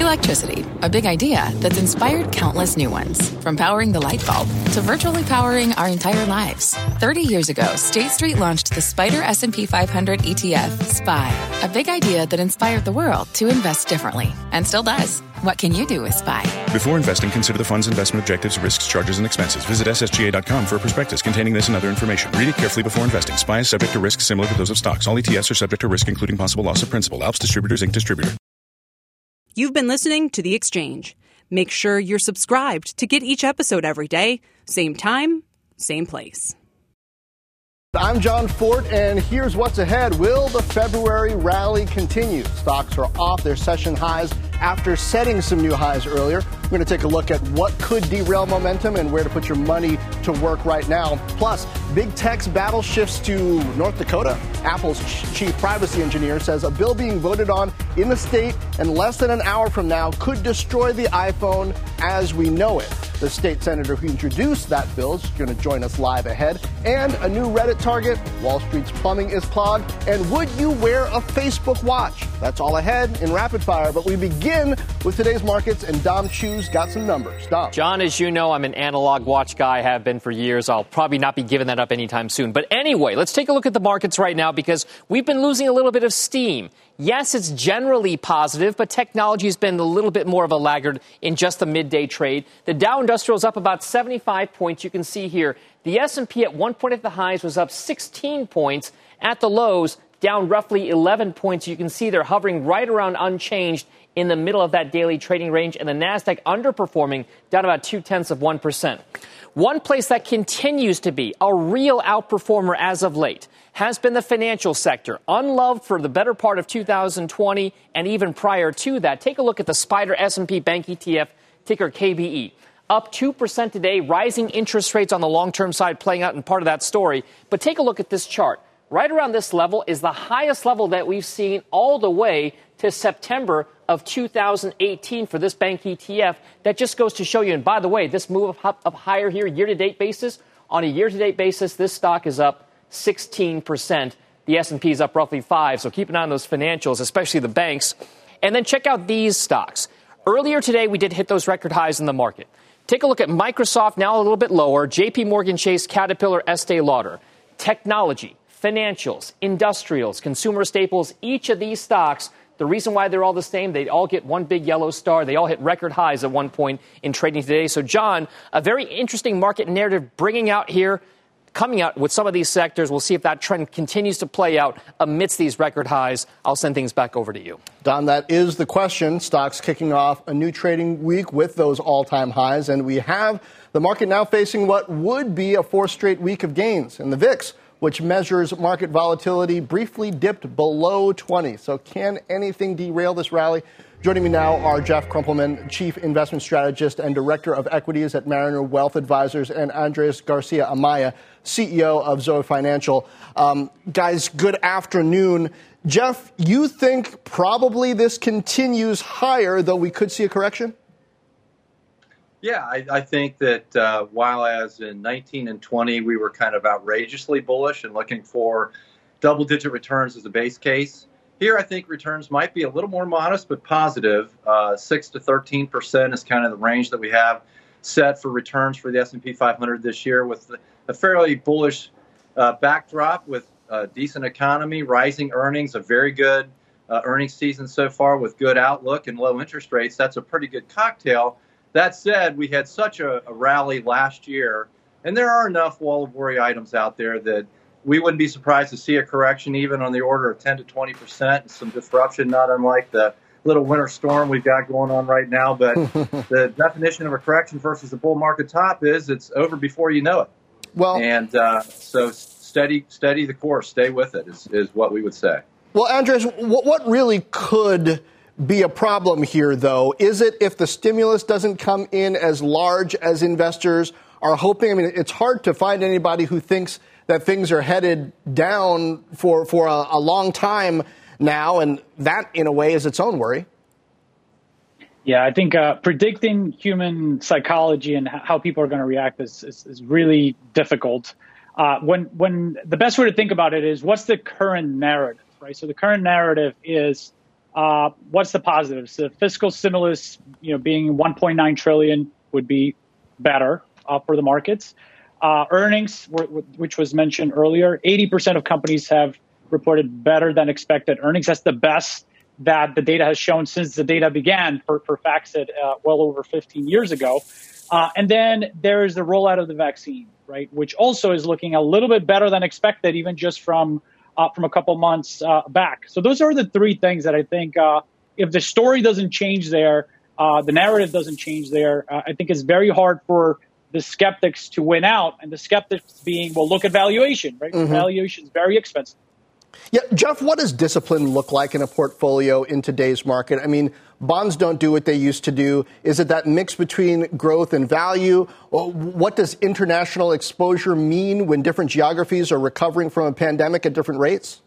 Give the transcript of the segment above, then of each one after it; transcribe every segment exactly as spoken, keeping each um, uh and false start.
Electricity, a big idea that's inspired countless new ones. From powering the light bulb to virtually powering our entire lives. thirty years ago, State Street launched the Spider S and P five hundred E T F, S P Y, a big idea that inspired the world to invest differently, and still does. What can you do with S P Y? Before investing, consider the fund's investment objectives, risks, charges, and expenses. Visit S S G A dot com for a prospectus containing this and other information. Read it carefully before investing. S P Y is subject to risks similar to those of stocks. All E T Fs are subject to risk, including possible loss of principal. Alps Distributors, Incorporated. Distributor. You've been listening to The Exchange. Make sure you're subscribed to get each episode every day. Same time, same place. I'm John Fort, and here's what's ahead. Will the February rally continue? Stocks are off their session highs after setting some new highs earlier. We're going to take a look at what could derail momentum and where to put your money to work right now. Plus, big tech's battle shifts to North Dakota. Apple's chief privacy engineer says a bill being voted on in the state in less than an hour from now could destroy the iPhone as we know it. The state senator who introduced that bill is going to join us live ahead. And a new Reddit target, Wall Street's plumbing is clogged, and would you wear a Facebook watch? That's all ahead in Rapid Fire, but we begin with today's markets, and Dom Chu's got some numbers. Dom. John, as you know, I'm an analog watch guy, have been for years. I'll probably not be giving that up anytime soon. But anyway, let's take a look at the markets right now because we've been losing a little bit of steam. Yes, it's generally positive, but technology has been a little bit more of a laggard in just the midday trade. The Dow Industrial is up about seventy-five points. You can see here the S and P at one point at the highs was up sixteen points. At the lows, down roughly eleven points. You can see they're hovering right around unchanged in the middle of that daily trading range, and the Nasdaq underperforming, down about two-tenths of one percent. One place that continues to be a real outperformer as of late has been the financial sector, unloved for the better part of two thousand twenty and even prior to that. Take a look at the Spider S and P Bank E T F, ticker K B E. Up two percent today, rising interest rates on the long-term side playing out in part of that story. But take a look at this chart. Right around this level is the highest level that we've seen all the way to September of two thousand eighteen for this bank E T F. That just goes to show you, and by the way, this move up, up higher here, year-to-date basis, on a year-to-date basis, this stock is up sixteen percent. The S and P is up roughly five, so keep an eye on those financials, especially the banks. And then check out these stocks. Earlier today, we did hit those record highs in the market. Take a look at Microsoft, now a little bit lower, J P Morgan Chase, Caterpillar, Estee Lauder. Technology, financials, industrials, consumer staples, each of these stocks, the reason why they're all the same, they all get one big yellow star. They all hit record highs at one point in trading today. So, John, a very interesting market narrative bringing out here, coming out with some of these sectors. We'll see if that trend continues to play out amidst these record highs. I'll send things back over to you. Don, that is the question. Stocks kicking off a new trading week with those all-time highs. And we have the market now facing what would be a fourth straight week of gains. And the V I X, which measures market volatility, briefly dipped below twenty. So can anything derail this rally? Joining me now are Jeff Krumpelman, Chief Investment Strategist and Director of Equities at Mariner Wealth Advisors, and Andres Garcia Amaya, C E O of Zoe Financial. Um, guys, good afternoon. Jeff, you think probably this continues higher, though we could see a correction? Yeah, I, I think that uh, while as in nineteen and twenty, we were kind of outrageously bullish and looking for double-digit returns as a base case, here I think returns might be a little more modest but positive. Uh, six to thirteen percent is kind of the range that we have set for returns for the S and P five hundred this year, with a fairly bullish uh, backdrop with a decent economy, rising earnings, a very good uh, earnings season so far with good outlook and low interest rates. That's a pretty good cocktail. That said, we had such a, a rally last year, and there are enough wall of worry items out there that we wouldn't be surprised to see a correction even on the order of ten to twenty percent, some disruption, not unlike the little winter storm we've got going on right now. But the definition of a correction versus a bull market top is it's over before you know it. Well, and uh, so steady, steady the course, stay with it is, is what we would say. Well, Andres, what, what really could be a problem here, though? Is it if the stimulus doesn't come in as large as investors are hoping? I mean, it's hard to find anybody who thinks that things are headed down for, for a, a long time now, and that, in a way, is its own worry. Yeah, I think uh, predicting human psychology and how people are going to react is, is, is really difficult. Uh, when when the best way to think about it is what's the current narrative, right? So the current narrative is Uh, what's the positives? The fiscal stimulus, you know, being one point nine trillion would be better uh, for the markets. Uh, earnings, which was mentioned earlier, eighty percent of companies have reported better than expected earnings. That's the best that the data has shown since the data began for, for FactSet uh, well over fifteen years ago. Uh, and then there is the rollout of the vaccine, right, which also is looking a little bit better than expected, even just from uh, from a couple months uh, back. So those are the three things that I think uh, if the story doesn't change there, uh, the narrative doesn't change there, uh, I think it's very hard for the skeptics to win out. And the skeptics being, well, look at valuation, right? Mm-hmm. Valuation is very expensive. Yeah, Jeff, what does discipline look like in a portfolio in today's market? I mean, bonds don't do what they used to do. Is it that mix between growth and value? Or what does international exposure mean when different geographies are recovering from a pandemic at different rates?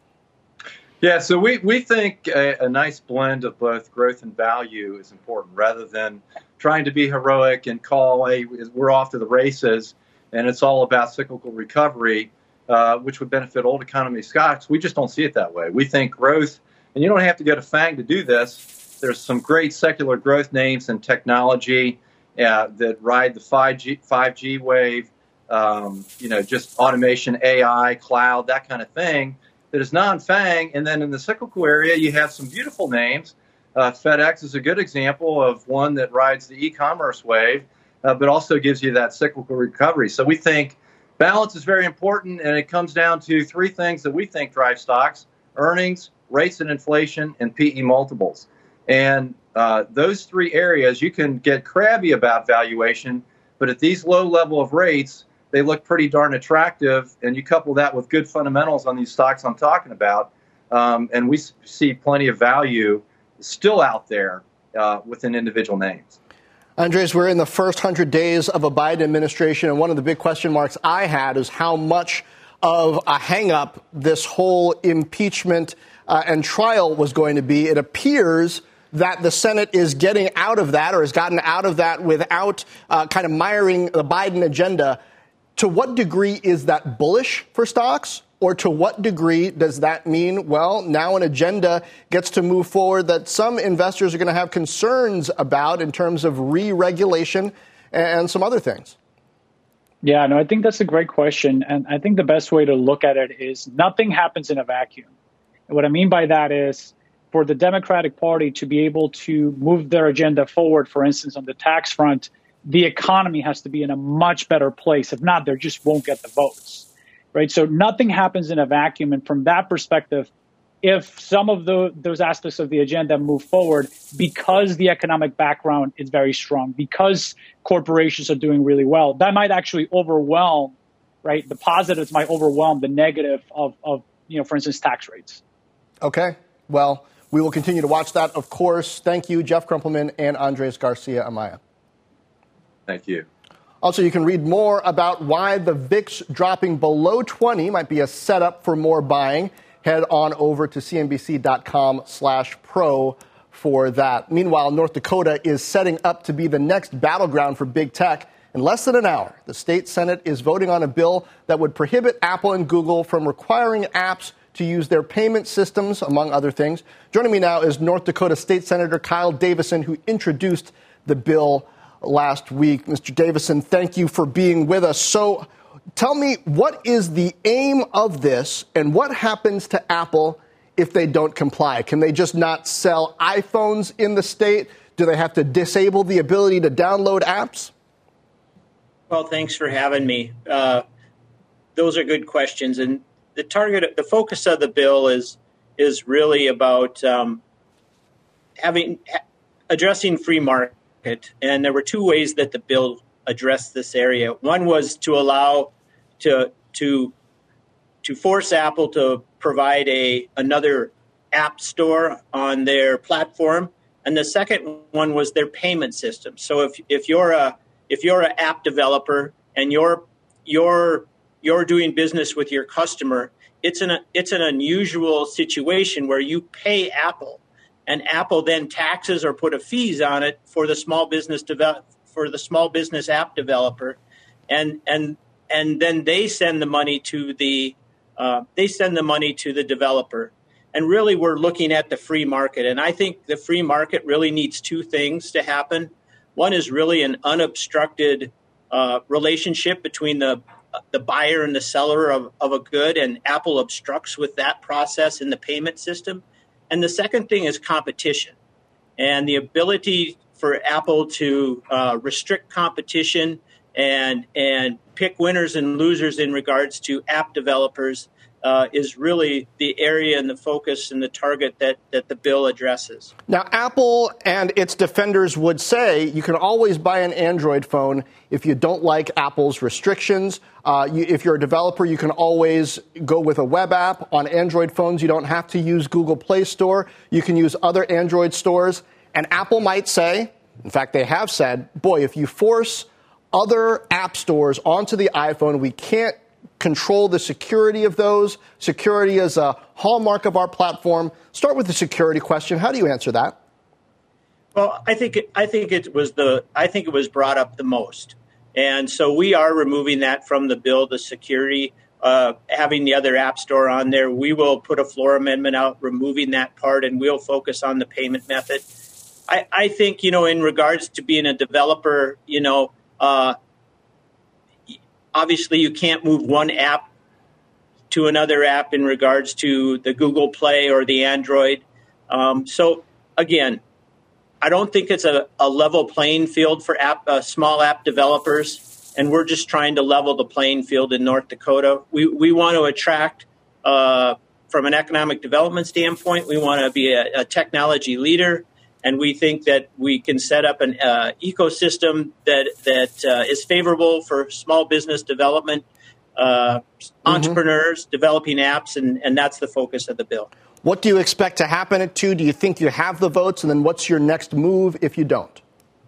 Yeah, so we, we think a, a nice blend of both growth and value is important, rather than trying to be heroic and call, hey, we're off to the races and it's all about cyclical recovery. Uh, which would benefit old economy stocks. We just don't see it that way. We think growth, and you don't have to go to FANG to do this. There's some great secular growth names in technology uh, that ride the five G, five G wave, um, you know, just automation, A I, cloud, that kind of thing that is non-FANG. And then in the cyclical area, you have some beautiful names. Uh, FedEx is a good example of one that rides the e-commerce wave, uh, but also gives you that cyclical recovery. So we think balance is very important, and it comes down to three things that we think drive stocks: earnings, rates and inflation, and P E multiples. And uh, those three areas, you can get crabby about valuation, but at these low level of rates, they look pretty darn attractive. And you couple that with good fundamentals on these stocks I'm talking about, um, and we see plenty of value still out there uh, within individual names. Andres, we're in the first hundred days of a Biden administration, and one of the big question marks I had is how much of a hang-up this whole impeachment uh, and trial was going to be. It appears that the Senate is getting out of that, or has gotten out of that without uh, kind of miring the Biden agenda. To what degree is that bullish for stocks? Or to what degree does that mean, well, now an agenda gets to move forward that some investors are going to have concerns about in terms of re-regulation and some other things? Yeah, no, I think that's a great question. And I think the best way to look at it is nothing happens in a vacuum. And what I mean by that is for the Democratic Party to be able to move their agenda forward, for instance, on the tax front, the economy has to be in a much better place. If not, they just won't get the votes. Right. So nothing happens in a vacuum. And from that perspective, if some of the, those aspects of the agenda move forward because the economic background is very strong, because corporations are doing really well, that might actually overwhelm, right? The positives might overwhelm the negative of, of you know, for instance, tax rates. OK, well, we will continue to watch that, of course. Thank you, Jeff Krumpelman and Andres Garcia Amaya. Thank you. Also, you can read more about why the V I X dropping below twenty might be a setup for more buying. Head on over to cnbc.com slash pro for that. Meanwhile, North Dakota is setting up to be the next battleground for big tech. In less than an hour, the state Senate is voting on a bill that would prohibit Apple and Google from requiring apps to use their payment systems, among other things. Joining me now is North Dakota State Senator Kyle Davison, who introduced the bill last week. Mister Davison, thank you for being with us. So tell me, what is the aim of this, and what happens to Apple if they don't comply? Can they just not sell iPhones in the state? Do they have to disable the ability to download apps? Well, thanks for having me. Uh, those are good questions. And the target, the focus of the bill is is really about um, having addressing free market. And there were two ways that the bill addressed this area. One was to allow to to to force Apple to provide a another app store on their platform, and the second one was their payment system. So if if you're a if you're an app developer and you're you're you're doing business with your customer, it's an it's an unusual situation where you pay Apple. And Apple then taxes or put a fees on it for the small business develop for the small business app developer, and and and then they send the money to the uh, they send the money to the developer, And really, we're looking at the free market. And I think the free market really needs two things to happen. One is really an unobstructed uh, relationship between the the buyer and the seller of, of a good, and Apple obstructs with that process in the payment system. And the second thing is competition, and the ability for Apple to uh, restrict competition and and pick winners and losers in regards to app developers uh, is really the area and the focus and the target that, that the bill addresses. Now, Apple and its defenders would say you can always buy an Android phone if you don't like Apple's restrictions. Uh, you, if you're a developer, you can always go with a web app. On Android phones, you don't have to use Google Play Store. You can use other Android stores. And Apple might say, in fact, they have said, boy, if you force other app stores onto the iPhone, we can't control the security of those. Security is a hallmark of our platform. Start with the security question. How do you answer that? Well, I think it, I think it was the I think it was brought up the most, and so we are removing that from the bill. The security, uh, having the other app store on there, we will put a floor amendment out, removing that part, and we'll focus on the payment method. I, I think you know, in regards to being a developer, you know. Uh, Obviously, you can't move one app to another app in regards to the Google Play or the Android. Um, so, again, I don't think it's a, a level playing field for app, uh, small app developers, and we're just trying to level the playing field in North Dakota. We we want to attract, uh, from an economic development standpoint, we want to be a, a technology leader. And we think that we can set up an uh, ecosystem that that uh, is favorable for small business development, uh, mm-hmm. entrepreneurs developing apps, and, and that's the focus of the bill. What do you expect to happen at two? Do you think you have the votes? And then what's your next move if you don't?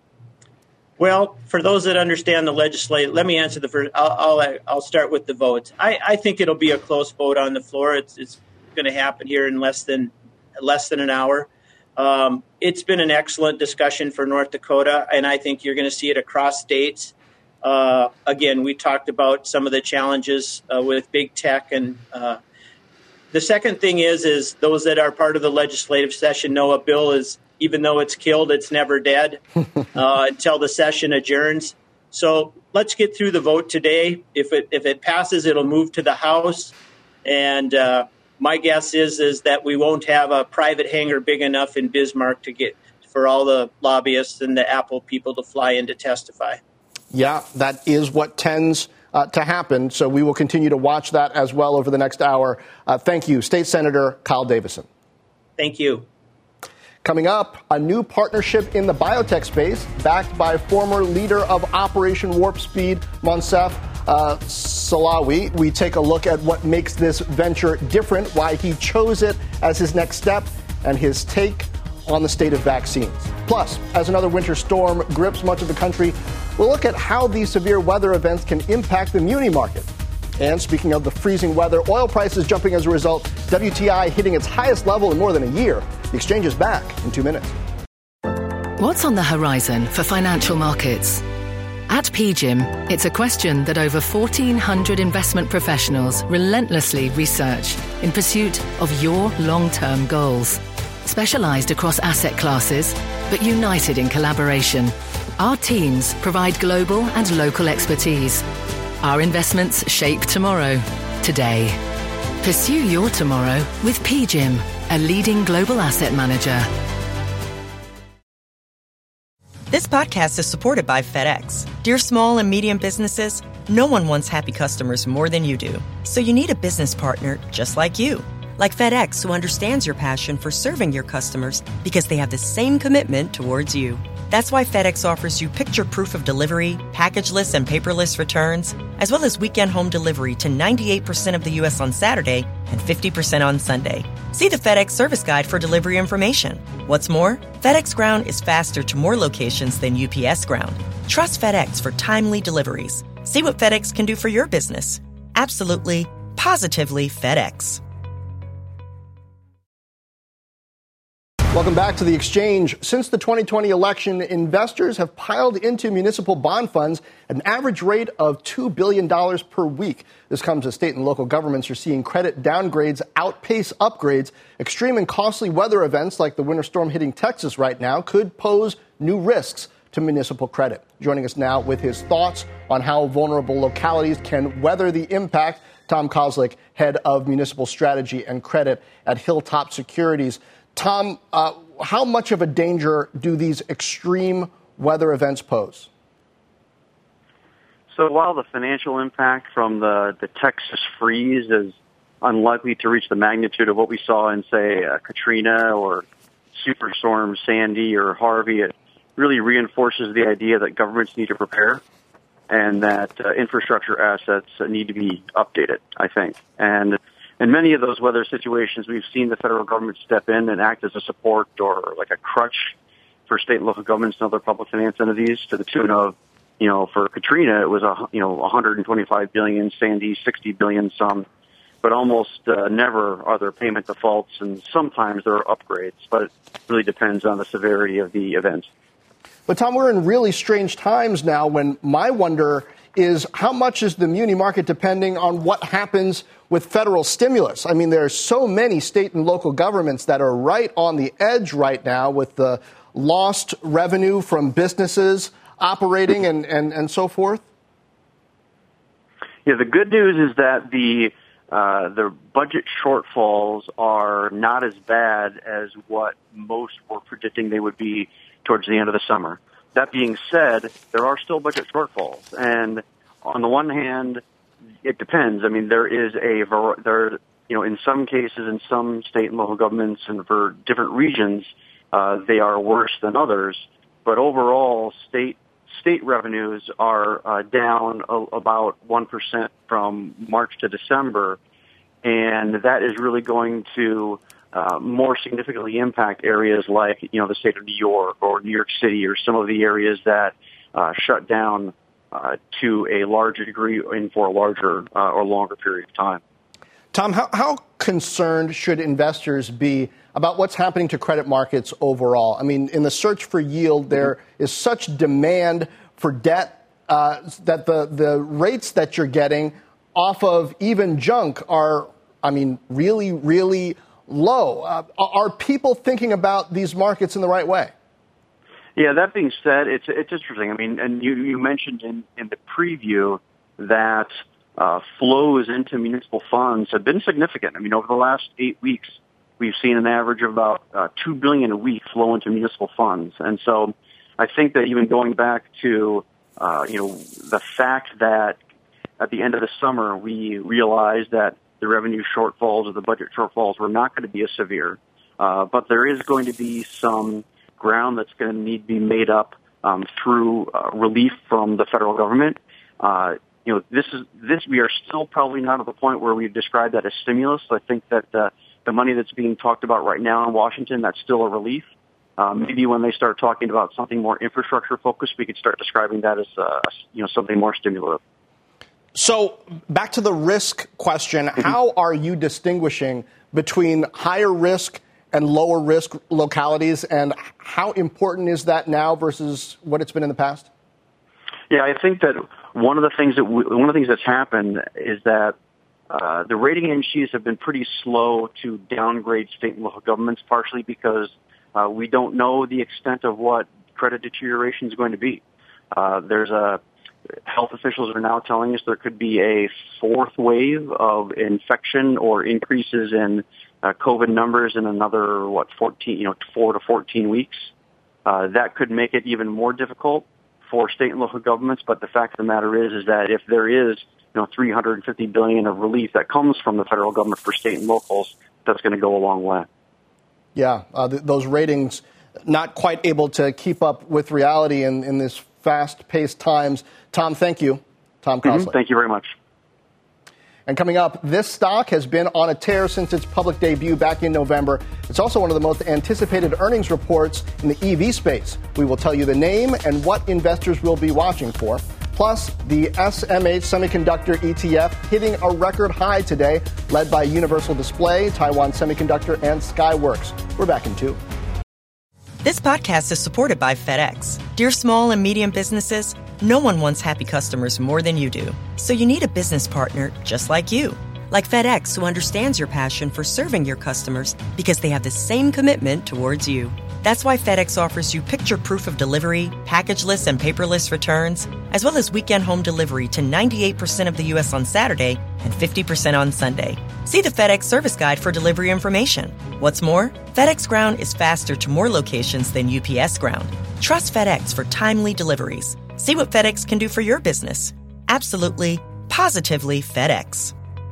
Well, for those that understand the legislative, let me answer the first. I'll I'll, I'll start with the votes. I, I think it'll be a close vote on the floor. It's it's going to happen here in less than less than an hour. Um, it's been an excellent discussion for North Dakota, and I think you're going to see it across states. Uh, again, we talked about some of the challenges uh, with big tech, and uh, the second thing is, is those that are part of the legislative session know a bill is, even though it's killed, it's never dead uh, until the session adjourns. So let's get through the vote today. If it if it passes, it'll move to the House, and uh, my guess is is that we won't have a private hangar big enough in Bismarck to get for all the lobbyists and the Apple people to fly in to testify. Yeah, that is what tends uh, to happen. So we will continue to watch that as well over the next hour. Uh, thank you, State Senator Kyle Davison. Thank you. Coming up, a new partnership in the biotech space backed by former leader of Operation Warp Speed, Moncef Uh, Slaoui. We take a look at what makes this venture different, why he chose it as his next step, and his take on the state of vaccines. Plus, as another winter storm grips much of the country, we'll look at how these severe weather events can impact the muni market. And speaking of the freezing weather, oil prices jumping as a result, W T I hitting its highest level in more than a year. The exchange is back in two minutes. What's on the horizon for financial markets? At P G I M, it's a question that over fourteen hundred investment professionals relentlessly research in pursuit of your long-term goals. Specialized across asset classes, but united in collaboration, our teams provide global and local expertise. Our investments shape tomorrow, today. Pursue your tomorrow with P G I M, a leading global asset manager. This podcast is supported by FedEx. Dear small and medium businesses, no one wants happy customers more than you do. So you need a business partner just like you. Like FedEx, who understands your passion for serving your customers because they have the same commitment towards you. That's why FedEx offers you picture proof of delivery, packageless and paperless returns, as well as weekend home delivery to ninety-eight percent of the U S on Saturday and fifty percent on Sunday. See the FedEx service guide for delivery information. What's more, FedEx Ground is faster to more locations than U P S Ground. Trust FedEx for timely deliveries. See what FedEx can do for your business. Absolutely, positively FedEx. Welcome back to The Exchange. Since the twenty twenty election, investors have piled into municipal bond funds at an average rate of two billion dollars per week. This comes as state and local governments are seeing credit downgrades outpace upgrades. Extreme and costly weather events like the winter storm hitting Texas right now could pose new risks to municipal credit. Joining us now with his thoughts on how vulnerable localities can weather the impact, Tom Kozlik, head of municipal strategy and credit at Hilltop Securities. Tom, uh, how much of a danger do these extreme weather events pose? So while the financial impact from the, the Texas freeze is unlikely to reach the magnitude of what we saw in, say, uh, Katrina or Superstorm Sandy or Harvey, it really reinforces the idea that governments need to prepare and that uh, infrastructure assets need to be updated, I think. And in many of those weather situations, we've seen the federal government step in and act as a support or like a crutch for state and local governments and other public finance entities to the tune of, you know, for Katrina, it was, a, you know, one hundred twenty-five billion dollars, Sandy, sixty billion dollars some, but almost uh, never are there payment defaults, and sometimes there are upgrades, but it really depends on the severity of the event. But, Tom, we're in really strange times now when my wonder is how much is the muni market depending on what happens with federal stimulus? I mean, there are so many state and local governments that are right on the edge right now with the lost revenue from businesses operating and, and, and so forth. Yeah, the good news is that the uh, the budget shortfalls are not as bad as what most were predicting they would be towards the end of the summer. That being said, there are still budget shortfalls, and on the one hand, it depends. I mean, there is a there, you know, in some cases, in some state and local governments, and for different regions, uh, they are worse than others. But overall, state state revenues are uh, down a, about one percent from March to December, and that is really going to Uh, more significantly impact areas like, you know, the state of New York or New York City or some of the areas that uh, shut down uh, to a larger degree and for a larger uh, or longer period of time. Tom, how, how concerned should investors be about what's happening to credit markets overall? I mean, in the search for yield, there is such demand for debt uh, that the, the rates that you're getting off of even junk are, I mean, really, really low. Uh, are people thinking about these markets in the right way? Yeah, that being said, it's it's interesting. I mean, and you, you mentioned in, in the preview that uh, flows into municipal funds have been significant. I mean, over the last eight weeks, we've seen an average of about uh, two billion dollars a week flow into municipal funds. And so I think that even going back to, uh, you know, the fact that at the end of the summer, we realized that the revenue shortfalls or the budget shortfalls were not going to be as severe. Uh, but there is going to be some ground that's going to need to be made up um, through uh, relief from the federal government. Uh, you know, this is this. We are still probably not at the point where we've described that as stimulus. I think that uh, the money that's being talked about right now in Washington, that's still a relief. Um, maybe when they start talking about something more infrastructure focused, we could start describing that as uh, you know something more stimulative. So back to the risk question, how are you distinguishing between higher risk and lower risk localities, and how important is that now versus what it's been in the past? Yeah, I think that one of the things that we, one of the things that's happened is that uh, the rating agencies have been pretty slow to downgrade state and local governments, partially because uh, we don't know the extent of what credit deterioration is going to be. Uh, there's a Health officials are now telling us there could be a fourth wave of infection or increases in uh, COVID numbers in another, what, fourteen, you know, four to fourteen weeks. Uh, that could make it even more difficult for state and local governments. But the fact of the matter is, is that if there is, you know, three hundred fifty billion dollars of relief that comes from the federal government for state and locals, that's going to go a long way. Yeah, uh, th- those ratings not quite able to keep up with reality in, in this fast-paced times. Tom, thank you. Tom Kozlik. Mm-hmm. Thank you very much. And coming up, this stock has been on a tear since its public debut back in November. It's also one of the most anticipated earnings reports in the E V space. We will tell you the name and what investors will be watching for. Plus, the S M H Semiconductor E T F hitting a record high today, led by Universal Display, Taiwan Semiconductor, and Skyworks. We're back in two. This podcast is supported by FedEx. Dear small and medium businesses, no one wants happy customers more than you do. So you need a business partner just like you. Like FedEx, who understands your passion for serving your customers because they have the same commitment towards you. That's why FedEx offers you picture proof of delivery, packageless and paperless returns, as well as weekend home delivery to ninety-eight percent of the U S on Saturday and fifty percent on Sunday. See the FedEx service guide for delivery information. What's more, FedEx Ground is faster to more locations than U P S Ground. Trust FedEx for timely deliveries. See what FedEx can do for your business. Absolutely, positively FedEx.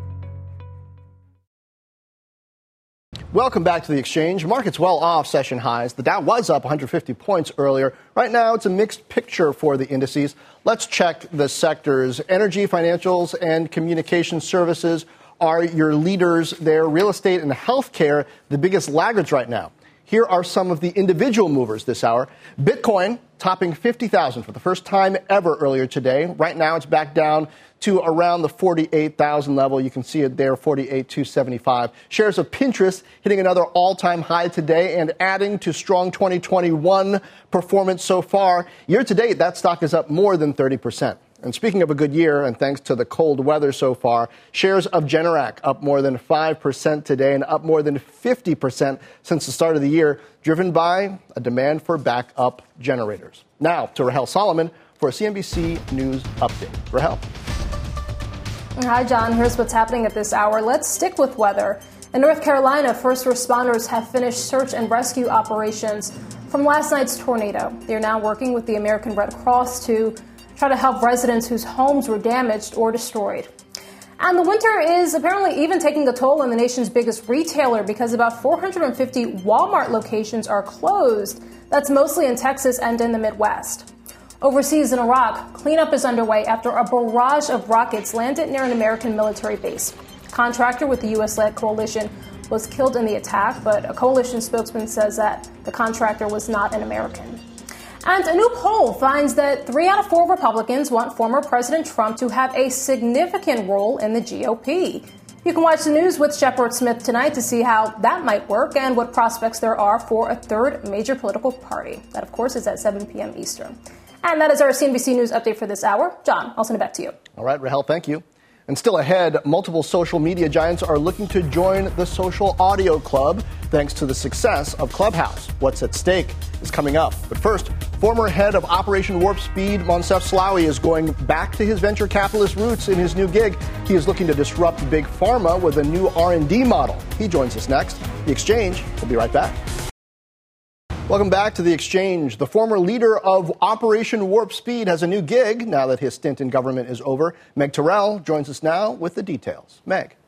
Welcome back to the Exchange. Markets well off session highs. The Dow was up one hundred fifty points earlier. Right now, it's a mixed picture for the indices. Let's check the sectors. Energy, financials, and communication services are your leaders there. Real estate and healthcare, the biggest laggards right now. Here are some of the individual movers this hour. Bitcoin topping fifty thousand for the first time ever earlier today. Right now, it's back down to around the forty-eight thousand level. You can see it there, forty-eight thousand two hundred seventy-five. Shares of Pinterest hitting another all-time high today and adding to strong twenty twenty-one performance so far. Year to date, that stock is up more than thirty percent. And speaking of a good year, and thanks to the cold weather so far, shares of Generac up more than five percent today and up more than fifty percent since the start of the year, driven by a demand for backup generators. Now to Rahel Solomon for a C N B C News update. Rahel. Hi, John. Here's what's happening at this hour. Let's stick with weather. In North Carolina, first responders have finished search and rescue operations from last night's tornado. They're now working with the American Red Cross to try to help residents whose homes were damaged or destroyed. And the winter is apparently even taking a toll on the nation's biggest retailer because about four hundred fifty Walmart locations are closed. That's mostly in Texas and in the Midwest. Overseas in Iraq, cleanup is underway after a barrage of rockets landed near an American military base. A contractor with the U S-led coalition was killed in the attack, but a coalition spokesman says that the contractor was not an American. And a new poll finds that three out of four Republicans want former President Trump to have a significant role in the G O P. You can watch the news with Shepard Smith tonight to see how that might work and what prospects there are for a third major political party. That, of course, is at seven p.m. Eastern. And that is our C N B C News update for this hour. John, I'll send it back to you. All right, Rahel, thank you. And still ahead, multiple social media giants are looking to join the Social Audio Club thanks to the success of Clubhouse. What's at stake is coming up. But first, former head of Operation Warp Speed, Moncef Slaoui, is going back to his venture capitalist roots in his new gig. He is looking to disrupt big pharma with a new R and D model. He joins us next. The Exchange will be right back. Welcome back to The Exchange. The former leader of Operation Warp Speed has a new gig now that his stint in government is over. Meg Terrell joins us now with the details. Meg.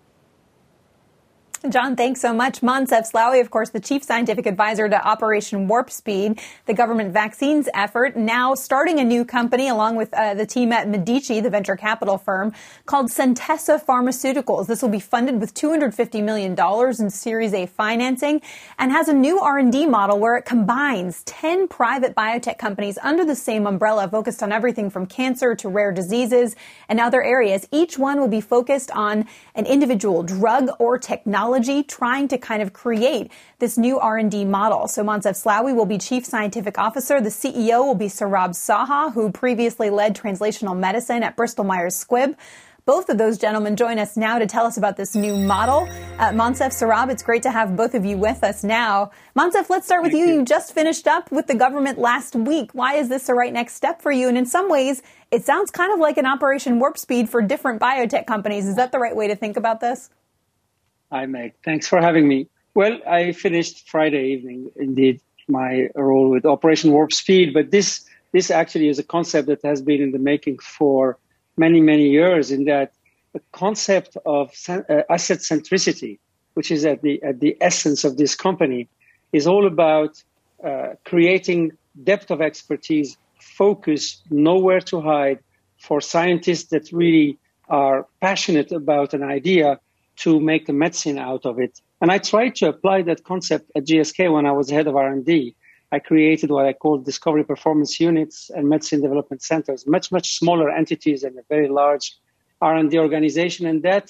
John, thanks so much. Moncef Slaoui, of course, the chief scientific advisor to Operation Warp Speed, the government vaccines effort, now starting a new company along with uh, the team at Medici, the venture capital firm, called Centessa Pharmaceuticals. This will be funded with two hundred fifty million dollars in Series A financing and has a new R and D model where it combines ten private biotech companies under the same umbrella focused on everything from cancer to rare diseases and other areas. Each one will be focused on an individual drug or technology, trying to kind of create this new R and D model. So Moncef Slaoui will be chief scientific officer. The C E O will be Saurabh Saha, who previously led translational medicine at Bristol Myers Squibb. Both of those gentlemen join us now to tell us about this new model. Uh, Moncef, Saurabh, it's great to have both of you with us now. Moncef, let's start with you. You just finished up with the government last week. Why is this the right next step for you? And in some ways, it sounds kind of like an Operation Warp Speed for different biotech companies. Is that the right way to think about this? Hi, Meg. Thanks for having me. Well, I finished Friday evening, indeed, my role with Operation Warp Speed. But this this actually is a concept that has been in the making for many, many years, in that the concept of uh, asset centricity, which is at the at the essence of this company, is all about uh, creating depth of expertise, focus, nowhere to hide for scientists that really are passionate about an idea to make the medicine out of it. And I tried to apply that concept at G S K when I was head of R and D. I created what I call discovery performance units and medicine development centers, much, much smaller entities than a very large R and D organization. And that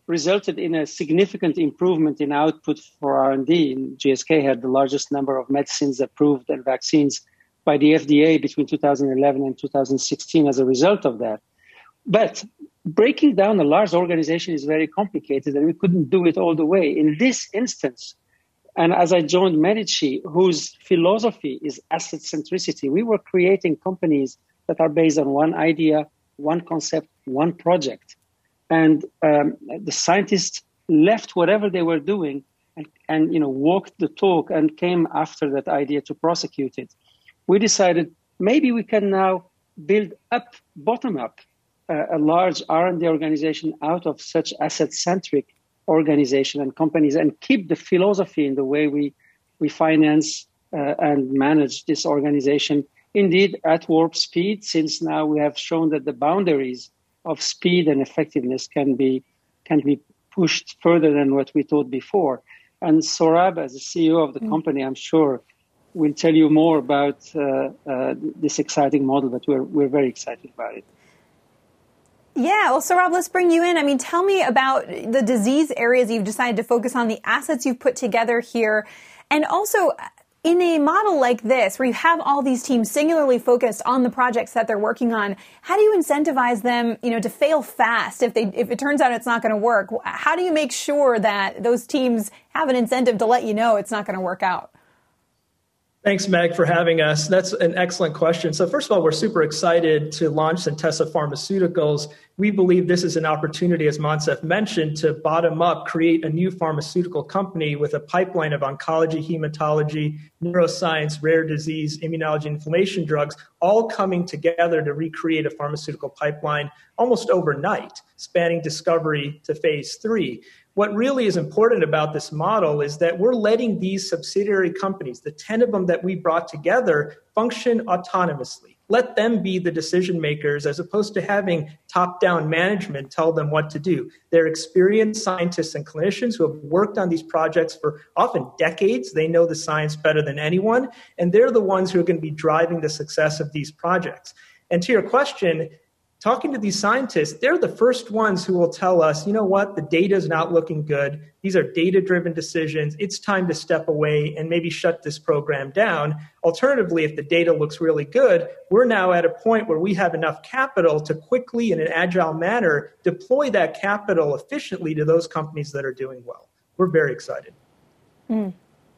resulted in a significant improvement in output for R and D. And G S K had the largest number of medicines approved and vaccines by the F D A between two thousand eleven and two thousand sixteen as a result of that. But breaking down a large organization is very complicated, and we couldn't do it all the way. In this instance, and as I joined Medici, whose philosophy is asset centricity, we were creating companies that are based on one idea, one concept, one project. And um, the scientists left whatever they were doing and, and, you know, walked the talk and came after that idea to prosecute it. We decided maybe we can now build up, bottom up, uh, a large R and D organization out of such asset-centric organization and companies and keep the philosophy in the way we, we finance uh, and manage this organization. Indeed, at warp speed, since now we have shown that the boundaries of speed and effectiveness can be can be pushed further than what we thought before. And Saurabh, as the C E O of the mm. company, I'm sure will tell you more about uh, uh, this exciting model, but we're we're very excited about it. Yeah, well, Saurabh, let's bring you in. I mean, tell me about the disease areas you've decided to focus on, the assets you've put together here, and also in a model like this, where you have all these teams singularly focused on the projects that they're working on, how do you incentivize them, you know, to fail fast if they if it turns out it's not going to work? How do you make sure that those teams have an incentive to let you know it's not going to work out? Thanks, Meg, for having us. That's an excellent question. So first of all, we're super excited to launch Centessa Pharmaceuticals. We believe this is an opportunity, as Moncef mentioned, to bottom up, create a new pharmaceutical company with a pipeline of oncology, hematology, neuroscience, rare disease, immunology, inflammation drugs, all coming together to recreate a pharmaceutical pipeline almost overnight, spanning discovery to phase three. What really is important about this model is that we're letting these subsidiary companies, the ten of them that we brought together, function autonomously. Let them be the decision makers as opposed to having top-down management tell them what to do. They're experienced scientists and clinicians who have worked on these projects for often decades. They know the science better than anyone, and they're the ones who are going to be driving the success of these projects. And to your question, talking to these scientists, they're the first ones who will tell us, you know what, the data is not looking good. These are data-driven decisions. It's time to step away and maybe shut this program down. Alternatively, if the data looks really good, we're now at a point where we have enough capital to quickly, in an agile manner, deploy that capital efficiently to those companies that are doing well. We're very excited. Mm.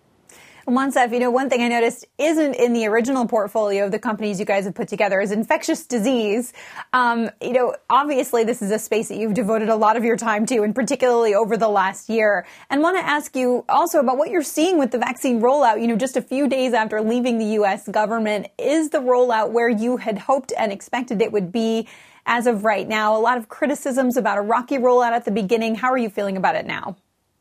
Moncef, you know, one thing I noticed isn't in the original portfolio of the companies you guys have put together is infectious disease. Um, you know, obviously this is a space that you've devoted a lot of your time to, and particularly over the last year. And want to ask you also about what you're seeing with the vaccine rollout. You know, just a few days after leaving the U S government, is the rollout where you had hoped and expected it would be as of right now? A lot of criticisms about a rocky rollout at the beginning. How are you feeling about it now?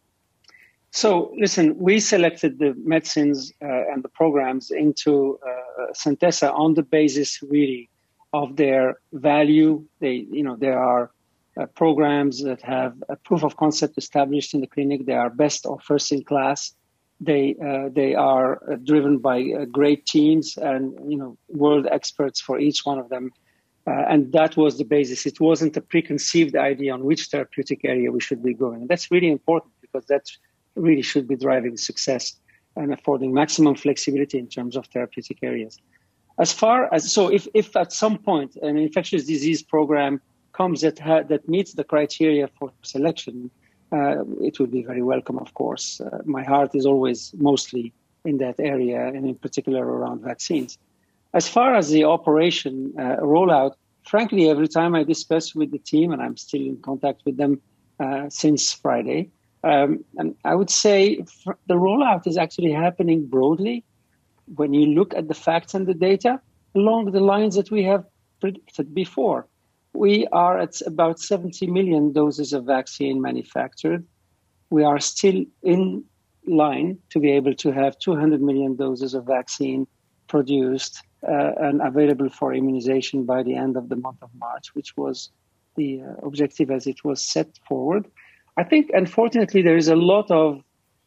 So, listen, we selected the medicines uh, and the programs into uh, Centessa on the basis, really, of their value. They, you know, there are uh, programs that have a proof of concept established in the clinic. They are best or first in class. They uh, they are uh, driven by uh, great teams and, you know, world experts for each one of them. Uh, and that was the basis. It wasn't a preconceived idea on which therapeutic area we should be going. And that's really important because that's really should be driving success and affording maximum flexibility in terms of therapeutic areas. As far as, so if, if at some point an infectious disease program comes that ha, that meets the criteria for selection, uh, it would be very welcome, of course. Uh, my heart is always mostly in that area, and in particular around vaccines. As far as the operation uh, rollout, frankly, every time I discuss with the team, and I'm still in contact with them uh, since Friday, Um, and I would say the rollout is actually happening broadly when you look at the facts and the data along the lines that we have predicted before. We are at about seventy million doses of vaccine manufactured. We are still in line to be able to have two hundred million doses of vaccine produced uh, and available for immunization by the end of the month of March, which was the uh, objective as it was set forward. I think, unfortunately, there is a lot of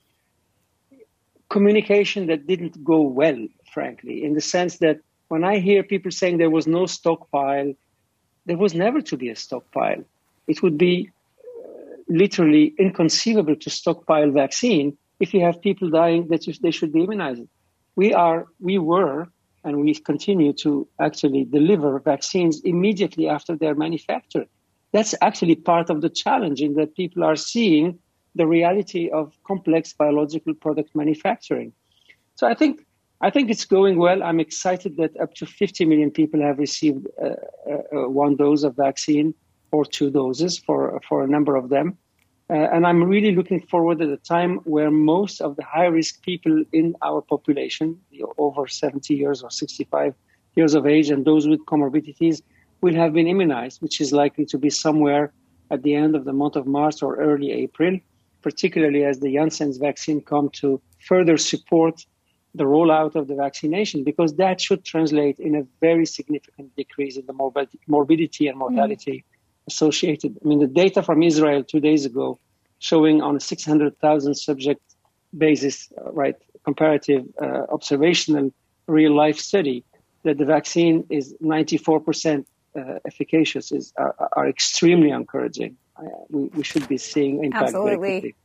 communication that didn't go well, frankly, in the sense that when I hear people saying there was no stockpile, there was never to be a stockpile. It would be literally inconceivable to stockpile vaccine if you have people dying that they should be immunized. We are, we were, and we continue to actually deliver vaccines immediately after they're manufactured. That's actually part of the challenge in that people are seeing the reality of complex biological product manufacturing. So I think I think it's going well. I'm excited that up to fifty million people have received uh, uh, one dose of vaccine or two doses for, for a number of them. Uh, and I'm really looking forward to the time where most of the high-risk people in our population, you know, over seventy years or sixty-five years of age, and those with comorbidities will have been immunized, which is likely to be somewhere at the end of the month of March or early April, particularly as the Janssen's vaccine come to further support the rollout of the vaccination, because that should translate in a very significant decrease in the morbid- morbidity and mortality mm. associated. I mean, the data from Israel two days ago showing on a six hundred thousand subject basis, uh, right, comparative uh, observational real-life study, that the vaccine is ninety-four percent uh, efficacious is are, are extremely encouraging. Uh, we, we should be seeing impact Absolutely. very quickly.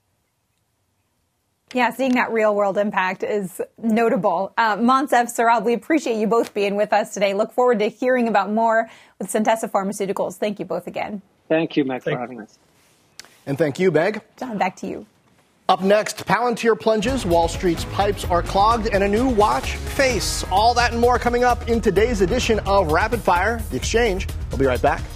Yeah, seeing that real-world impact is notable. Uh, Moncef, Saurabh, we appreciate you both being with us today. Look forward to hearing about more with Centessa Pharmaceuticals. Thank you both again. Thank you, Meg, thank for having us. And thank you, Meg. John, back to you. Up next, Palantir plunges, Wall Street's pipes are clogged, and a new watch face. All that and more coming up in today's edition of Rapid Fire, The Exchange. We'll be right back.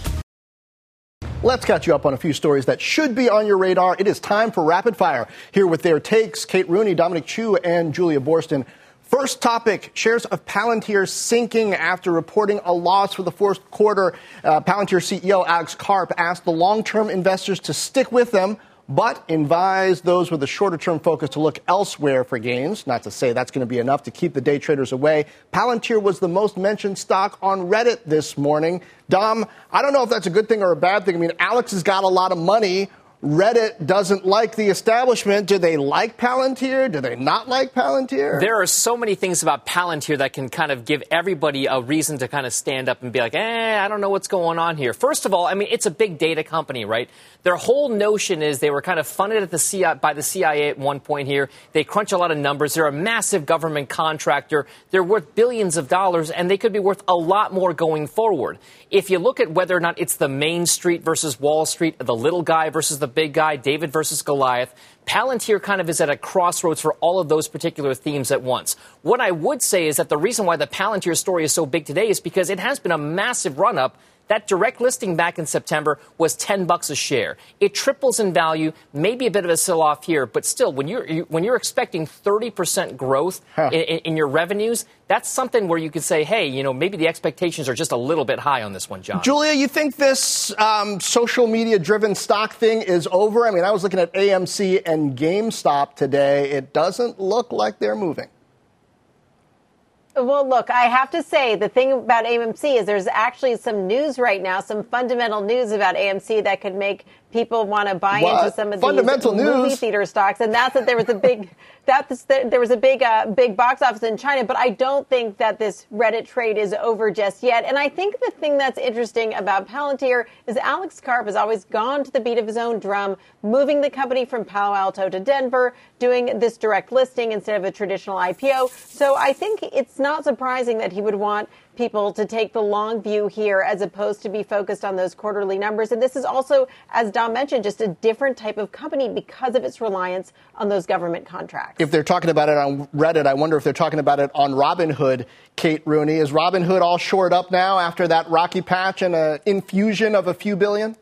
Let's catch you up on a few stories that should be on your radar. It is time for Rapid Fire. Here with their takes, Kate Rooney, Dominic Chu, and Julia Boorstin. First topic, shares of Palantir sinking after reporting a loss for the fourth quarter. Uh, Palantir C E O Alex Karp asked the long-term investors to stick with them, but advised those with a shorter-term focus to look elsewhere for gains. Not to say that's going to be enough to keep the day traders away. Palantir was the most mentioned stock on Reddit this morning. Dom, I don't know if that's a good thing or a bad thing. I mean, Alex has got a lot of money. Reddit doesn't like the establishment. Do they like Palantir? Do they not like Palantir? There are so many things about Palantir that can kind of give everybody a reason to kind of stand up and be like, eh, I don't know what's going on here. First of all, I mean, it's a big data company, right? Their whole notion is they were kind of funded at the C I A, by the C I A at one point here. They crunch a lot of numbers. They're a massive government contractor. They're worth billions of dollars, and they could be worth a lot more going forward. If you look at whether or not it's the Main Street versus Wall Street, the little guy versus the big guy, David versus Goliath, Palantir kind of is at a crossroads for all of those particular themes at once. What I would say is that the reason why the Palantir story is so big today is because it has been a massive run-up. That direct listing back in September was ten bucks a share. It triples in value, maybe a bit of a sell-off here, but still, when you're you, when you're expecting thirty percent growth huh. in, in your revenues, that's something where you could say, hey, you know, maybe the expectations are just a little bit high on this one, John. Julia, you think this um, social media-driven stock thing is over? I mean, I was looking at A M C and GameStop today. It doesn't look like they're moving. Well, look, I have to say the thing about A M C is there's actually some news right now, some fundamental news about A M C that could make people want to buy what? into some of fundamental these news? movie theater stocks, and that's that there was a big that's there was a big uh, big box office in China. But I don't think that this Reddit trade is over just yet. And I think the thing that's interesting about Palantir is Alex Karp has always gone to the beat of his own drum, moving the company from Palo Alto to Denver, doing this direct listing instead of a traditional I P O. So I think it's not surprising that he would want people to take the long view here as opposed to be focused on those quarterly numbers. And this is also, as Dom mentioned, just a different type of company because of its reliance on those government contracts. If they're talking about it on Reddit, I wonder if they're talking about it on Robinhood. Kate Rooney, is Robinhood all shored up now after that rocky patch and an infusion of a few billion?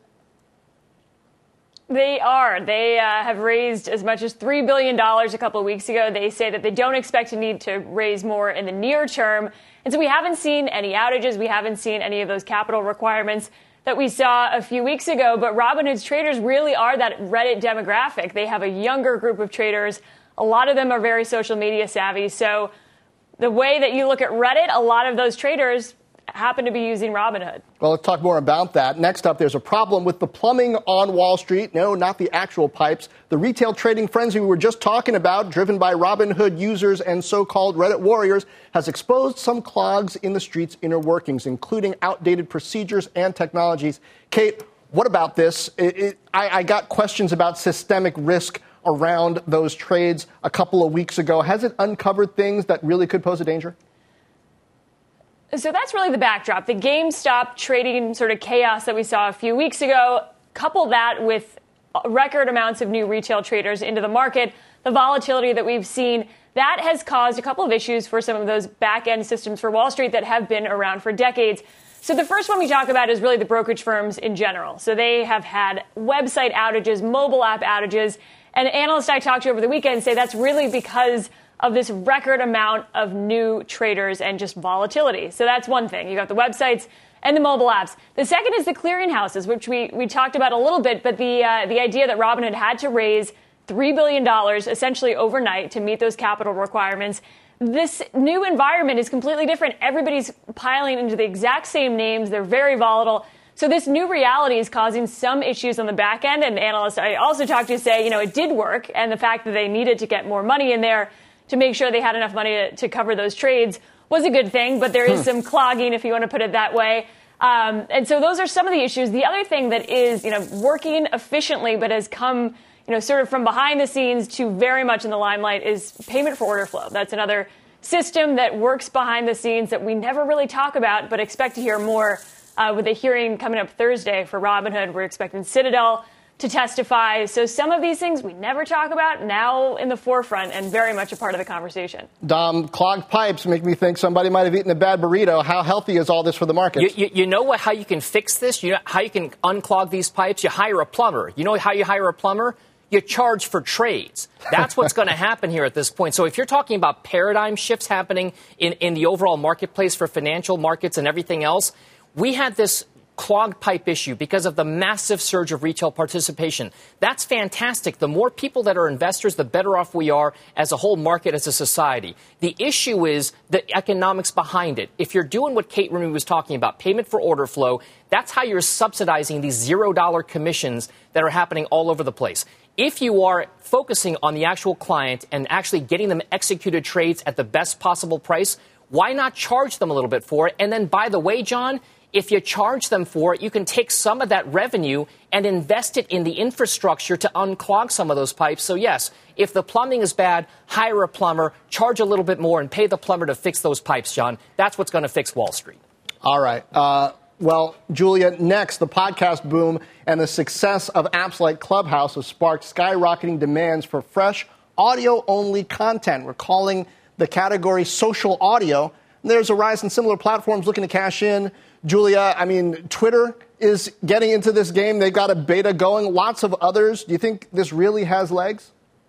They are. They uh, have raised as much as three billion dollars a couple of weeks ago. They say that they don't expect to need to raise more in the near term. And so we haven't seen any outages. We haven't seen any of those capital requirements that we saw a few weeks ago. But Robinhood's traders really are that Reddit demographic. They have a younger group of traders. A lot of them are very social media savvy. So the way that you look at Reddit, a lot of those traders happen to be using Robinhood. Well, let's talk more about that. Next up, there's a problem with the plumbing on Wall Street. No, not the actual pipes. The retail trading frenzy we were just talking about, driven by Robinhood users and so-called Reddit warriors, has exposed some clogs in the street's inner workings, including outdated procedures and technologies. Kate, what about this? It, it, I, I got questions about systemic risk around those trades a couple of weeks ago. Has it uncovered things that really could pose a danger? So that's really the backdrop. The GameStop trading sort of chaos that we saw a few weeks ago, couple that with record amounts of new retail traders into the market, the volatility that we've seen, that has caused a couple of issues for some of those back-end systems for Wall Street that have been around for decades. So the first one we talk about is really the brokerage firms in general. So they have had website outages, mobile app outages, and analysts I talked to over the weekend say that's really because of this record amount of new traders and just volatility. So that's one thing. You got the websites and the mobile apps. The second is the clearinghouses, which we, we talked about a little bit, but the uh, the idea that Robinhood had to raise three billion dollars essentially overnight to meet those capital requirements. This new environment is completely different. Everybody's piling into the exact same names. They're very volatile. So this new reality is causing some issues on the back end. And analysts I also talked to say, you know, it did work. And the fact that they needed to get more money in there to make sure they had enough money to, to cover those trades was a good thing. But there is some clogging, if you want to put it that way. Um, and so those are some of the issues. The other thing that is, you know, working efficiently but has come, you know, sort of from behind the scenes to very much in the limelight is payment for order flow. That's another system that works behind the scenes that we never really talk about, but expect to hear more uh, with a hearing coming up Thursday for Robinhood. We're expecting Citadel to testify. So some of these things we never talk about now in the forefront and very much a part of the conversation. Dom, clogged pipes make me think somebody might have eaten a bad burrito. How healthy is all this for the market? You, you, you know what? How you can fix this? You know how you can unclog these pipes? You hire a plumber. You know how you hire a plumber? You charge for trades. That's what's going to happen here at this point. So if you're talking about paradigm shifts happening in, in the overall marketplace for financial markets and everything else, we had this clogged pipe issue because of the massive surge of retail participation. That's fantastic. The more people that are investors, the better off we are as a whole market, as a society. The issue is the economics behind it. If you're doing what Kate Rooney was talking about, payment for order flow, that's how you're subsidizing these zero-dollar commissions that are happening all over the place. If you are focusing on the actual client and actually getting them executed trades at the best possible price, why not charge them a little bit for it? And then, by the way, John, if you charge them for it, you can take some of that revenue and invest it in the infrastructure to unclog some of those pipes. So, yes, if the plumbing is bad, hire a plumber, charge a little bit more, and pay the plumber to fix those pipes, John. That's what's going to fix Wall Street. All right. Uh, well, Julia, next, the podcast boom and the success of apps like Clubhouse have sparked skyrocketing demands for fresh, audio-only content. We're calling the category social audio. There's a rise in similar platforms looking to cash in. Julia, I mean, Twitter is getting into this game. They've got a beta going. Lots of others. Do you think this really has legs?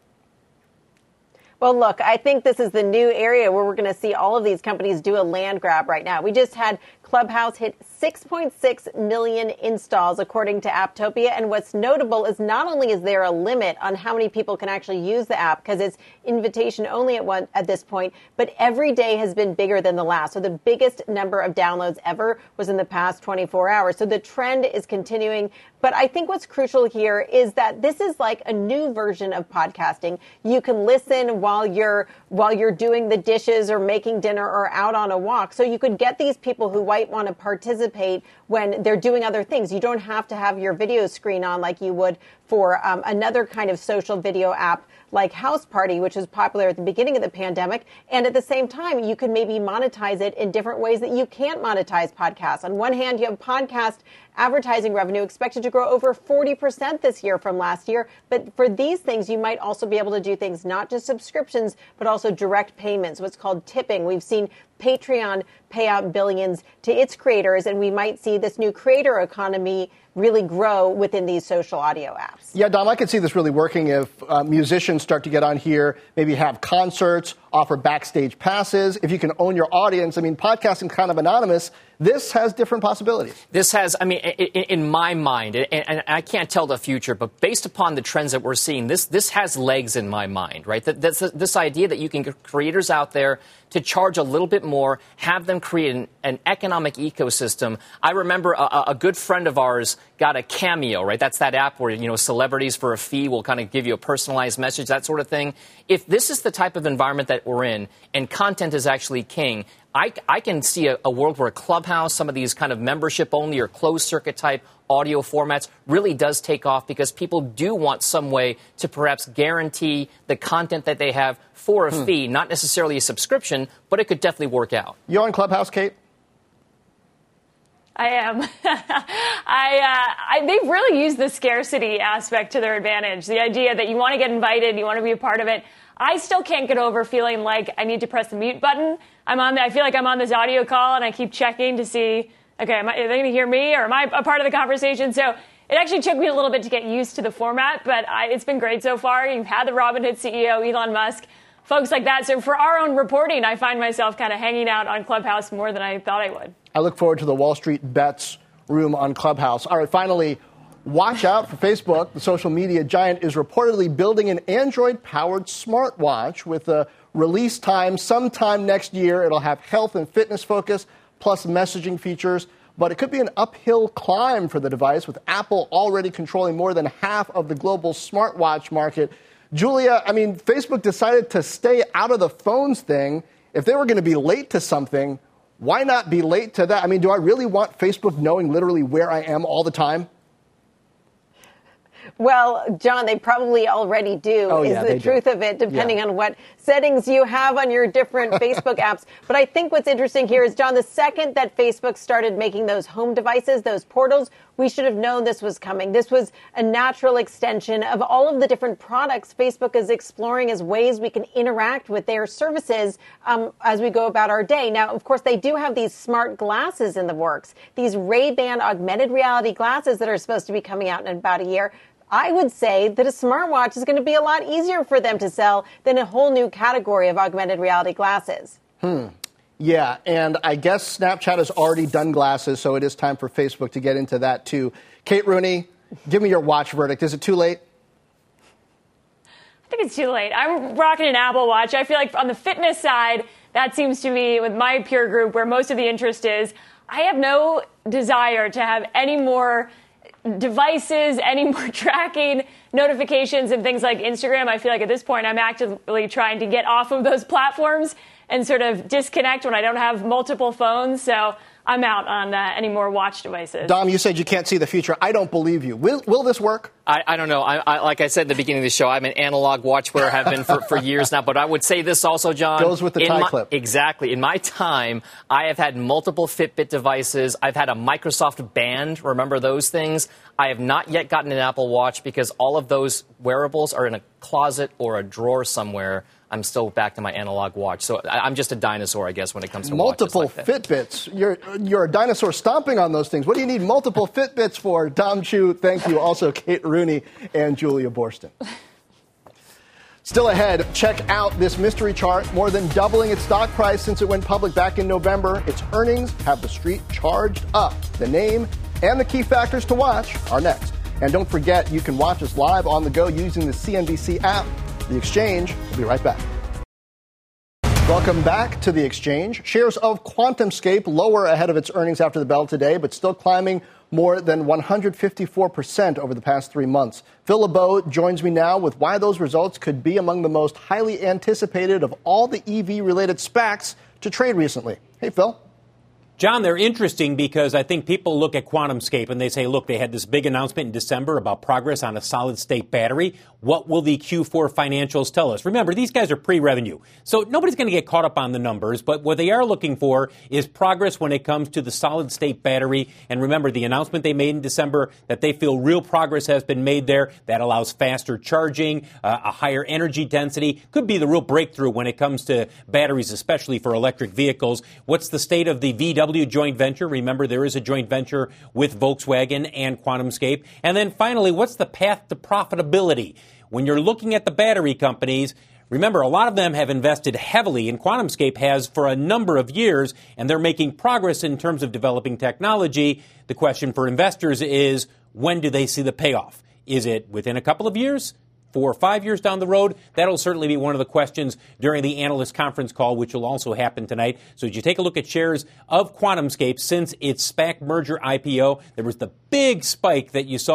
Well, look, I think this is the new area where we're going to see all of these companies do a land grab right now. We just had Clubhouse hit six point six million installs, according to Apptopia. And what's notable is not only is there a limit on how many people can actually use the app, because it's invitation only at one at this point, but every day has been bigger than the last. So the biggest number of downloads ever was in the past twenty-four hours. So the trend is continuing. But I think what's crucial here is that this is like a new version of podcasting. You can listen while you're while you're doing the dishes or making dinner or out on a walk. So you could get these people who might want to participate when they're doing other things. You don't have to have your video screen on like you would for um, another kind of social video app like House Party, which was popular at the beginning of the pandemic. And at the same time, you can maybe monetize it in different ways that you can't monetize podcasts. On one hand, you have podcast advertising revenue expected to grow over forty percent this year from last year. But for these things, you might also be able to do things, not just subscriptions, but also direct payments, what's called tipping. We've seen Patreon pay out billions to its creators, and we might see this new creator economy really grow within these social audio apps. Yeah, Dom, I could see this really working if uh, musicians start to get on here, maybe have concerts, offer backstage passes. If you can own your audience, I mean, podcasting kind of anonymous. This has different possibilities. This has, I mean, in, in my mind, and, and I can't tell the future, but based upon the trends that we're seeing, this this has legs in my mind, right? That, that's this idea that you can get creators out there to charge a little bit more, have them create an, an economic ecosystem. I remember a, a good friend of ours got a Cameo, right? That's that app where, you know, celebrities for a fee will kind of give you a personalized message, that sort of thing. If this is the type of environment that we're in and content is actually king, I, I can see a, a world where Clubhouse, some of these kind of membership-only or closed-circuit type audio formats really does take off because people do want some way to perhaps guarantee the content that they have for a hmm. fee, not necessarily a subscription, but it could definitely work out. You on Clubhouse, Kate? I am. I, uh, I, they've really used the scarcity aspect to their advantage. The idea that you want to get invited, you want to be a part of it. I still can't get over feeling like I need to press the mute button. I'm on. The, I feel like I'm on this audio call, and I keep checking to see, okay, am I, are they going to hear me, or am I a part of the conversation? So it actually took me a little bit to get used to the format, but I, it's been great so far. You've had the Robinhood C E O, Elon Musk, folks like that. So for our own reporting, I find myself kind of hanging out on Clubhouse more than I thought I would. I look forward to the Wall Street Bets room on Clubhouse. All right, finally, watch out for Facebook. The social media giant is reportedly building an Android-powered smartwatch with a release time sometime next year. It'll have health and fitness focus plus messaging features. But it could be an uphill climb for the device, with Apple already controlling more than half of the global smartwatch market. Julia, I mean, Facebook decided to stay out of the phones thing. If they were going to be late to something, why not be late to that? I mean, do I really want Facebook knowing literally where I am all the time? Well, John, they probably already do, oh, is yeah, the truth do. of it, depending yeah. on what settings you have on your different Facebook apps. But I think what's interesting here is, John, the second that Facebook started making those home devices, those portals, we should have known this was coming. This was a natural extension of all of the different products Facebook is exploring as ways we can interact with their services um, as we go about our day. Now, of course, they do have these smart glasses in the works, these Ray-Ban augmented reality glasses that are supposed to be coming out in about a year. I would say that a smartwatch is going to be a lot easier for them to sell than a whole new category of augmented reality glasses. Hmm. Yeah, and I guess Snapchat has already done glasses, so it is time for Facebook to get into that too. Kate Rooney, give me your watch verdict. Is it too late? I think it's too late. I'm rocking an Apple Watch. I feel like on the fitness side, that seems to be with my peer group where most of the interest is. I have no desire to have any more devices, any more tracking notifications and things like Instagram. I feel like at this point I'm actively trying to get off of those platforms and sort of disconnect when I don't have multiple phones. So I'm out on uh, any more watch devices. Dom, you said you can't see the future. I don't believe you. Will will this work? I, I don't know. I, I, like I said at the beginning of the show, I'm an analog watch wearer, have been for, for years now. But I would say this also, John. Goes with the tie my, clip. Exactly. In my time, I have had multiple Fitbit devices. I've had a Microsoft Band. Remember those things? I have not yet gotten an Apple Watch because all of those wearables are in a closet or a drawer somewhere. I'm still back to my analog watch. So I'm just a dinosaur, I guess, when it comes to multiple watches like that. Fitbits. You're you're a dinosaur stomping on those things. What do you need multiple Fitbits for? Dom Chu, thank you. Also, Kate Rooney and Julia Boorstin. Still ahead, check out this mystery chart. More than doubling its stock price since it went public back in November. Its earnings have the street charged up. The name and the key factors to watch are next. And don't forget, you can watch us live on the go using the C N B C app. The Exchange. We'll be right back. Welcome back to The Exchange. Shares of QuantumScape lower ahead of its earnings after the bell today, but still climbing more than one hundred fifty-four percent over the past three months. Phil LeBeau joins me now with why those results could be among the most highly anticipated of all the E V-related SPACs to trade recently. Hey, Phil. John, they're interesting because I think people look at QuantumScape and they say, look, they had this big announcement in December about progress on a solid-state battery. What will the Q four financials tell us? Remember, these guys are pre-revenue, so nobody's going to get caught up on the numbers. But what they are looking for is progress when it comes to the solid-state battery. And remember, the announcement they made in December that they feel real progress has been made there. That allows faster charging, uh, a higher energy density. Could be the real breakthrough when it comes to batteries, especially for electric vehicles. What's the state of the V W joint venture? Remember, there is a joint venture with Volkswagen and QuantumScape. And then finally, what's the path to profitability? When you're looking at the battery companies, remember, a lot of them have invested heavily, and QuantumScape has for a number of years, and they're making progress in terms of developing technology. The question for investors is, when do they see the payoff? Is it within a couple of years? Four or five years down the road? That'll certainly be one of the questions during the analyst conference call, which will also happen tonight. So as you take a look at shares of QuantumScape since its SPAC merger I P O, there was the big spike that you saw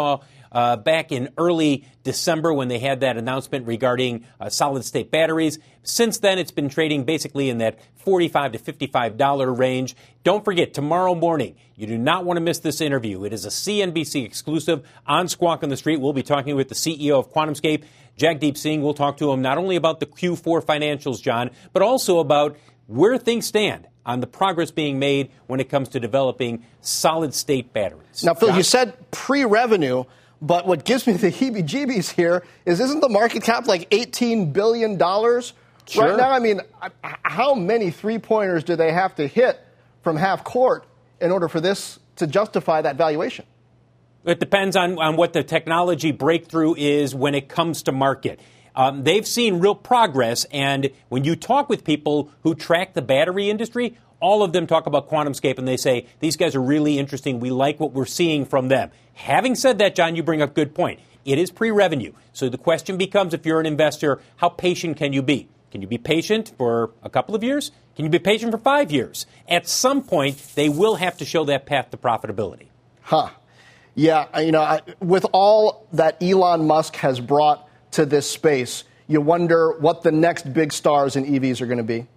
uh, back in early December when they had that announcement regarding uh, solid-state batteries. Since then, it's been trading basically in that forty-five to fifty-five dollars range. Don't forget, tomorrow morning, you do not want to miss this interview. It is a C N B C exclusive on Squawk on the Street. We'll be talking with the C E O of QuantumScape, Jagdeep Singh. We'll talk to him not only about the Q four financials, John, but also about where things stand on the progress being made when it comes to developing solid-state batteries. Now, Phil, John? you said pre-revenue, but what gives me the heebie-jeebies here is isn't the market cap like eighteen billion dollars sure. right now? I mean, how many three-pointers do they have to hit from half court in order for this to justify that valuation? It depends on, on what the technology breakthrough is when it comes to market. Um, they've seen real progress, and when you talk with people who track the battery industry, all of them talk about QuantumScape, and they say, these guys are really interesting. We like what we're seeing from them. Having said that, John, you bring up a good point. It is pre-revenue. So the question becomes, if you're an investor, how patient can you be? Can you be patient for a couple of years? Can you be patient for five years? At some point, they will have to show that path to profitability. Huh. Yeah, you know, I, with all that Elon Musk has brought to this space, you wonder what the next big stars in E Vs are going to be.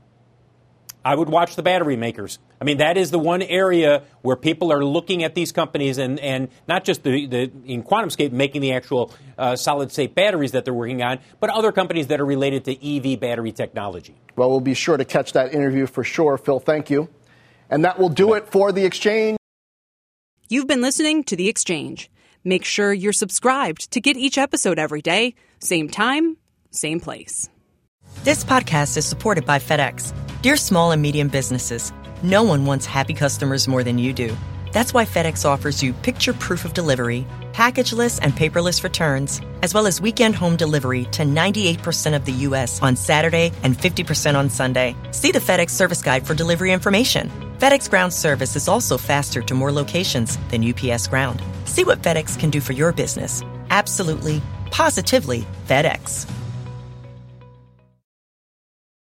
I would watch the battery makers. I mean, that is the one area where people are looking at these companies and, and not just the, the in QuantumScape making the actual uh, solid-state batteries that they're working on, but other companies that are related to E V battery technology. Well, we'll be sure to catch that interview for sure. Phil, thank you. And that will do it for The Exchange. You've been listening to The Exchange. Make sure you're subscribed to get each episode every day, same time, same place. This podcast is supported by FedEx. Dear small and medium businesses, no one wants happy customers more than you do. That's why FedEx offers you picture proof of delivery, packageless and paperless returns, as well as weekend home delivery to ninety-eight percent of the U S on Saturday and fifty percent on Sunday. See the FedEx service guide for delivery information. FedEx Ground service is also faster to more locations than U P S Ground. See what FedEx can do for your business. Absolutely, positively FedEx.